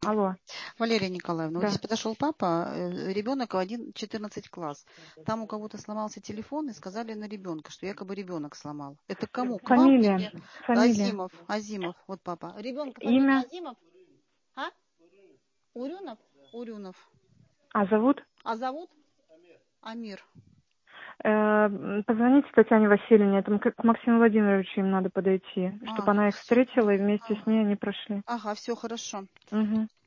Алло, Валерия Николаевна, вот здесь да. подошел папа, ребенок 14 класс. Там у кого-то сломался телефон и сказали на ребенка, что якобы ребенок сломал. Это кому? К вам Фамилия, или фамилия, Азимов, вот папа. Ребенка фамилия имя, Азимов? А? Урюнов? Урюнов. а зовут? А зовут? Амир. Позвоните Татьяне Васильевне, это к Максиму Владимировичу им надо подойти, чтобы она их Все. встретила и вместе с ней они прошли. Ага, все хорошо. Угу.